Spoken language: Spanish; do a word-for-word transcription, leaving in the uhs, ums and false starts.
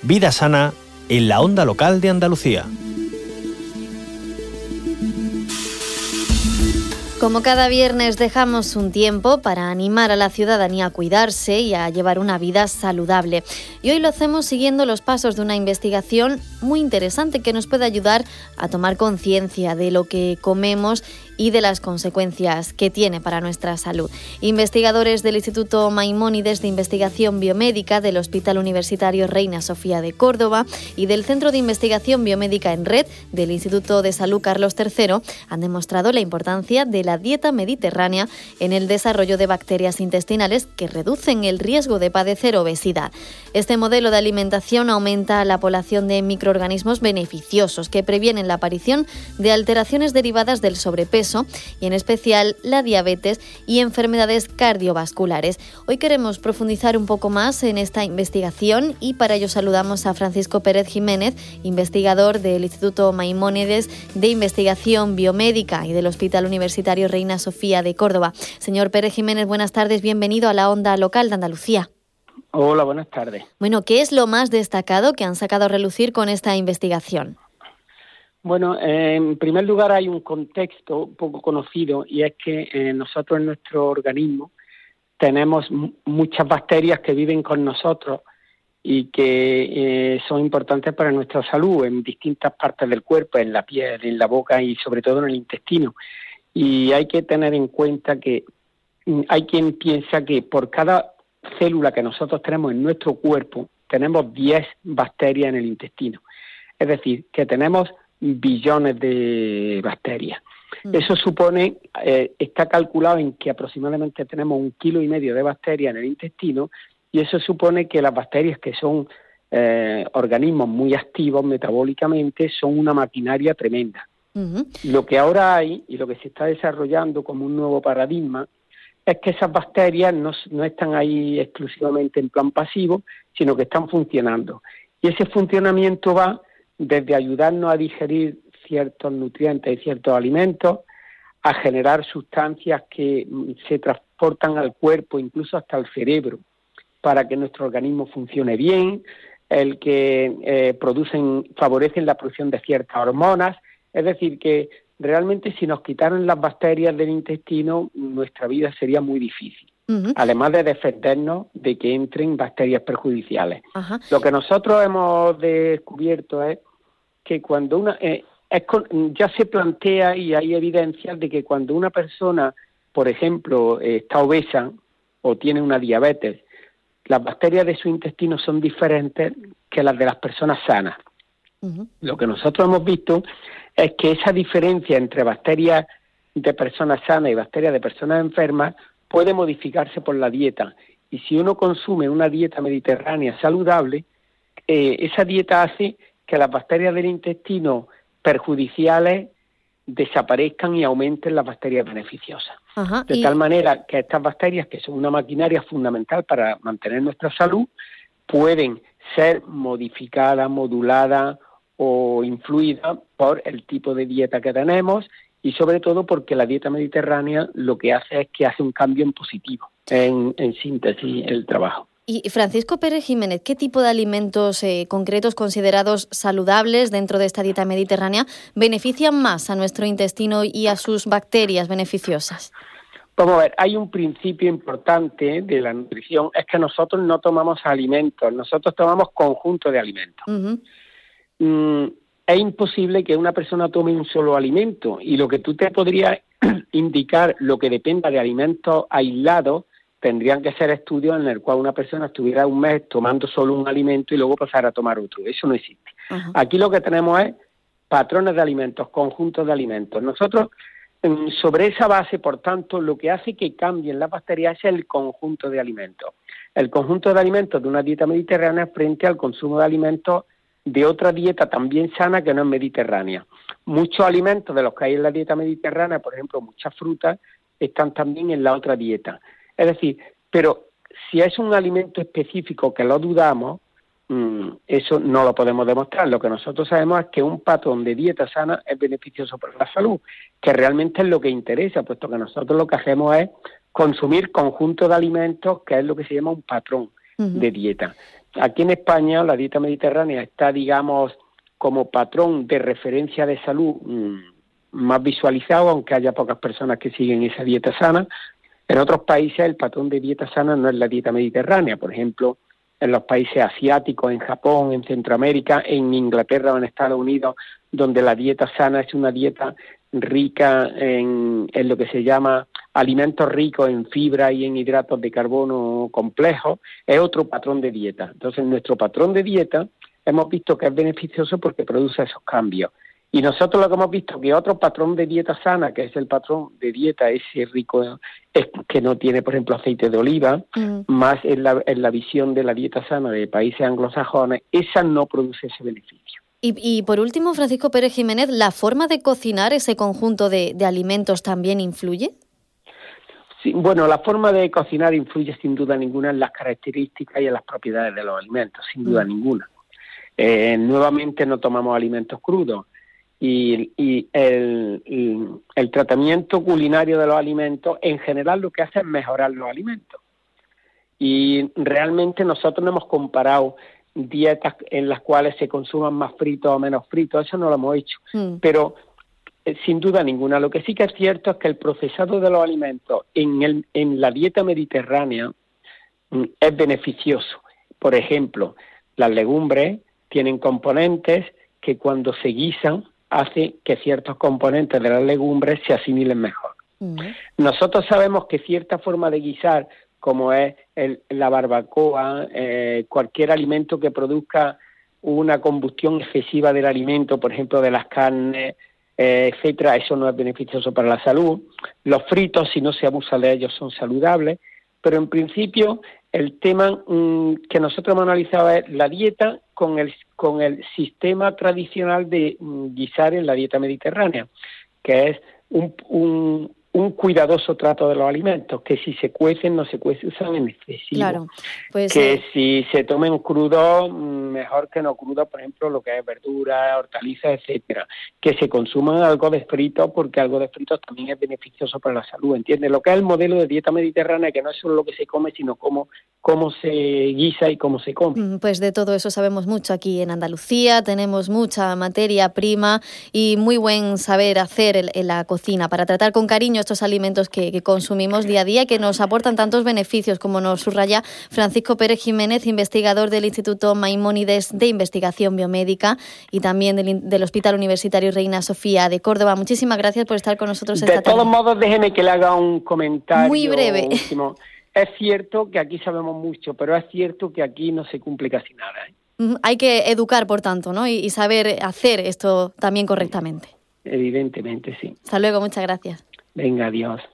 Vida sana en la onda local de Andalucía. Como cada viernes dejamos un tiempo para animar a la ciudadanía a cuidarse y a llevar una vida saludable. Y hoy lo hacemos siguiendo los pasos de una investigación muy interesante que nos puede ayudar a tomar conciencia de lo que comemos y de las consecuencias que tiene para nuestra salud. Investigadores del Instituto Maimónides de Investigación Biomédica del Hospital Universitario Reina Sofía de Córdoba y del Centro de Investigación Biomédica en Red del Instituto de Salud Carlos tercero han demostrado la importancia de la dieta mediterránea en el desarrollo de bacterias intestinales que reducen el riesgo de padecer obesidad. Este modelo de alimentación aumenta la población de microorganismos beneficiosos que previenen la aparición de alteraciones derivadas del sobrepeso y en especial la diabetes y enfermedades cardiovasculares. Hoy queremos profundizar un poco más en esta investigación y para ello saludamos a Francisco Pérez Jiménez, investigador del Instituto Maimónides de Investigación Biomédica y del Hospital Universitario Reina Sofía de Córdoba. Señor Pérez Jiménez, buenas tardes, bienvenido a la onda local de Andalucía. Hola, buenas tardes. Bueno, ¿qué es lo más destacado que han sacado a relucir con esta investigación? Bueno, eh, en primer lugar hay un contexto poco conocido y es que eh, nosotros en nuestro organismo tenemos m- muchas bacterias que viven con nosotros y que eh, son importantes para nuestra salud en distintas partes del cuerpo, en la piel, en la boca y sobre todo en el intestino. Y hay que tener en cuenta que mm, hay quien piensa que por cada célula que nosotros tenemos en nuestro cuerpo tenemos diez bacterias en el intestino. Es decir, que tenemos billones de bacterias. Mm. Eso supone, eh, está calculado en que aproximadamente tenemos un kilo y medio de bacterias en el intestino y eso supone que las bacterias, que son eh, organismos muy activos metabólicamente, son una maquinaria tremenda. Uh-huh. Lo que ahora hay y lo que se está desarrollando como un nuevo paradigma es que esas bacterias no, no están ahí exclusivamente en plan pasivo, sino que están funcionando. Y ese funcionamiento va desde ayudarnos a digerir ciertos nutrientes y ciertos alimentos, a generar sustancias que se transportan al cuerpo, incluso hasta el cerebro, para que nuestro organismo funcione bien, el que eh, producen, favorecen la producción de ciertas hormonas. Es decir, que realmente si nos quitaran las bacterias del intestino, nuestra vida sería muy difícil. Uh-huh. Además de defendernos de que entren bacterias perjudiciales. Uh-huh. Lo que nosotros hemos descubierto es que cuando una eh, es con, ya se plantea y hay evidencias de que cuando una persona, por ejemplo, eh, está obesa o tiene una diabetes, las bacterias de su intestino son diferentes que las de las personas sanas. Uh-huh. Lo que nosotros hemos visto es que esa diferencia entre bacterias de personas sanas y bacterias de personas enfermas puede modificarse por la dieta. Y si uno consume una dieta mediterránea saludable, eh, esa dieta hace que las bacterias del intestino perjudiciales desaparezcan y aumenten las bacterias beneficiosas. Ajá, de y... tal manera que estas bacterias, que son una maquinaria fundamental para mantener nuestra salud, pueden ser modificadas, moduladas o influidas por el tipo de dieta que tenemos y sobre todo porque la dieta mediterránea lo que hace es que hace un cambio en positivo, en, en síntesis, el trabajo. Y Francisco Pérez Jiménez, ¿qué tipo de alimentos eh, concretos considerados saludables dentro de esta dieta mediterránea benefician más a nuestro intestino y a sus bacterias beneficiosas? Vamos a ver, hay un principio importante de la nutrición, es que nosotros no tomamos alimentos, nosotros tomamos conjunto de alimentos. Uh-huh. Mm, es imposible que una persona tome un solo alimento y lo que tú te podrías indicar, lo que dependa de alimentos aislados, tendrían que ser estudios en el cual una persona estuviera un mes tomando solo un alimento y luego pasar a tomar otro. Eso no existe. Uh-huh. Aquí lo que tenemos es patrones de alimentos, conjuntos de alimentos. Nosotros, sobre esa base, por tanto, lo que hace que cambien las bacterias es el conjunto de alimentos. El conjunto de alimentos de una dieta mediterránea frente al consumo de alimentos de otra dieta también sana que no es mediterránea. Muchos alimentos de los que hay en la dieta mediterránea, por ejemplo, muchas frutas, están también en la otra dieta. Es decir, pero si es un alimento específico que lo dudamos, mmm, eso no lo podemos demostrar. Lo que nosotros sabemos es que un patrón de dieta sana es beneficioso para la salud, que realmente es lo que interesa, puesto que nosotros lo que hacemos es consumir conjuntos de alimentos, que es lo que se llama un patrón uh-huh. de dieta. aquí en España la dieta mediterránea está, digamos, como patrón de referencia de salud mmm, más visualizado, aunque haya pocas personas que siguen esa dieta sana. En otros países el patrón de dieta sana no es la dieta mediterránea. Por ejemplo, en los países asiáticos, en Japón, en Centroamérica, en Inglaterra o en Estados Unidos, donde la dieta sana es una dieta rica en, en lo que se llama alimentos ricos en fibra y en hidratos de carbono complejos, es otro patrón de dieta. Entonces, nuestro patrón de dieta hemos visto que es beneficioso porque produce esos cambios. Y nosotros lo que hemos visto que otro patrón de dieta sana, que es el patrón de dieta ese rico, es que no tiene, por ejemplo, aceite de oliva, mm. más en la, en la visión de la dieta sana de países anglosajones, esa no produce ese beneficio. Y, y por último, Francisco Pérez Jiménez, ¿la forma de cocinar ese conjunto de, de alimentos también influye? Sí, bueno, la forma de cocinar influye sin duda ninguna en las características y en las propiedades de los alimentos, sin duda mm. ninguna. Eh, nuevamente no tomamos alimentos crudos. Y, y el, el, el tratamiento culinario de los alimentos, en general, lo que hace es mejorar los alimentos. Y realmente nosotros no hemos comparado dietas en las cuales se consuman más fritos o menos fritos, eso no lo hemos hecho. Mm. Pero, eh, sin duda ninguna, lo que sí que es cierto es que el procesado de los alimentos en, el, en la dieta mediterránea mm, es beneficioso. Por ejemplo, las legumbres tienen componentes que cuando se guisan, hace que ciertos componentes de las legumbres se asimilen mejor. Uh-huh. Nosotros sabemos que cierta forma de guisar, como es el, la barbacoa, eh, cualquier alimento que produzca una combustión excesiva del alimento, por ejemplo, de las carnes, eh, etcétera, eso no es beneficioso para la salud. Los fritos, si no se abusa de ellos, son saludables, pero en principio el tema mmm, que nosotros hemos analizado es la dieta con el con el sistema tradicional de mmm, guisar en la dieta mediterránea, que es un, un, un cuidadoso trato de los alimentos, que si se cuecen no se cuecen en excesivo, claro, pues, que eh... si se tomen crudos, mejor que no crudos, por ejemplo, lo que es verduras, hortalizas, etcétera, que se consuman algo de frito, porque algo de frito también es beneficioso para la salud, ¿entiendes? Lo que es el modelo de dieta mediterránea, que no es solo lo que se come, sino cómo, cómo se guisa y cómo se come. Pues de todo eso sabemos mucho aquí en Andalucía, tenemos mucha materia prima y muy buen saber hacer en, en la cocina para tratar con cariño estos alimentos que, que consumimos día a día y que nos aportan tantos beneficios, como nos subraya Francisco Pérez Jiménez, investigador del Instituto Maimónides de Investigación Biomédica y también del, del Hospital Universitario Reina Sofía de Córdoba. Muchísimas gracias por estar con nosotros esta tarde. De todos modos, déjeme que le haga un comentario muy breve. Último. Es cierto que aquí sabemos mucho, pero es cierto que aquí no se cumple casi nada, ¿eh? Hay que educar, por tanto, ¿no? Y, y saber hacer esto también correctamente. Evidentemente, sí. Hasta luego, muchas gracias. Venga, adiós.